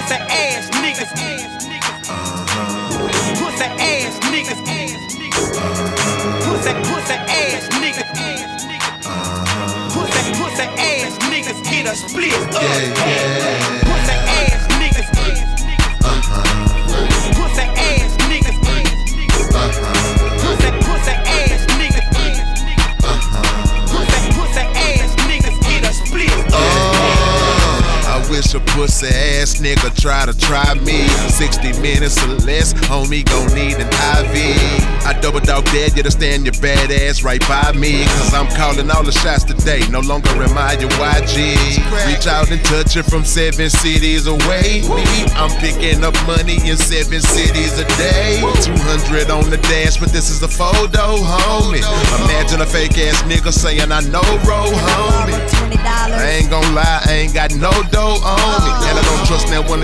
Pussy ass niggas. Pussy ass niggas. Pussy ass niggas. Pussy ass niggas get a split up. Pussy ass niggas. Pussy ass niggas. Pussy ass niggas. Pussy ass niggas get a split up. I wish a pussy ass nigga try me. 60 minutes or less, homie gon' need an IV. I double dog dare you to stand your bad ass right by me, cause I'm calling all the shots today, no longer am I your YG. Reach out and touch it from 7 cities away. I'm picking up money in 7 cities a day. 200 on the dash, but this is a photo, homie. Imagine a fake ass nigga saying I know roll, homie. I ain't gon' lie, I ain't got no dough on me, and I don't trust that one